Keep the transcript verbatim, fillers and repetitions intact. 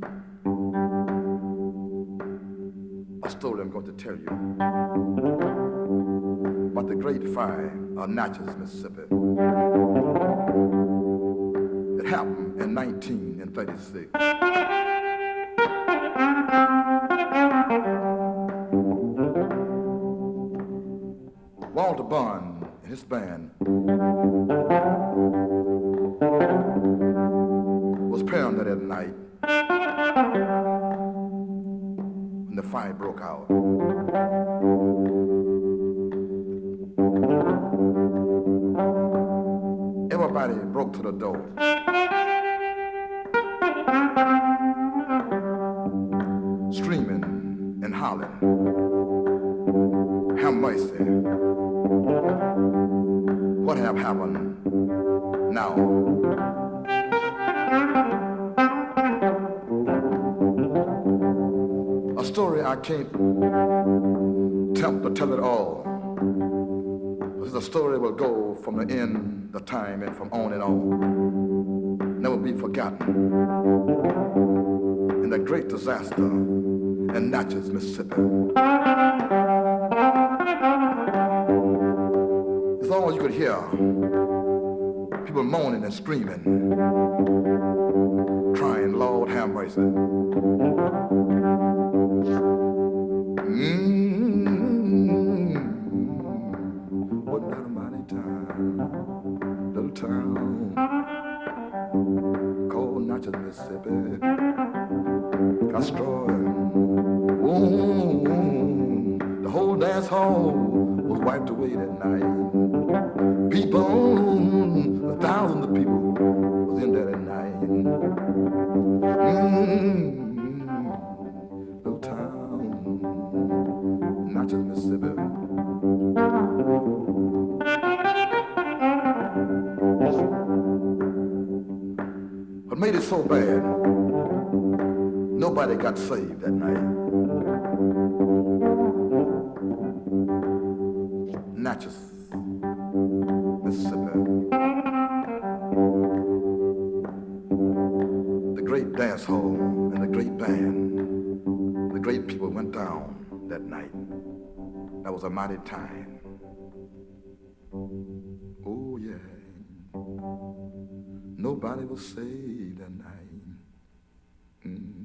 a story I'm going to tell you about the Great Fire of Natchez, Mississippi. It happened in nineteen thirty-six. Walter Bond and his band was playing there that night when the fire broke out. Everybody broke to the door. Screaming and hollering, have mercy. What have happened now? A story I can't attempt to tell it all. The story will go from the end of time and from on and on. Never be forgotten. In the great disaster in Natchez, Mississippi. It's all you could hear. People moaning and screaming, crying, Lord have mercy. Mm-hmm. Wasn't that a mighty time? Little town called Natchez, Mississippi. Got destroyed. Ooh, the whole dance hall was wiped away that night. People, thousands of people was in there that night. Mm-hmm. Little town, Natchez, Mississippi. What made it so bad? Nobody got saved that night. Natchez, Mississippi. The great dance hall and the great band, the great people went down that night. That was a mighty time. Oh yeah. Nobody was saved that night. Mm.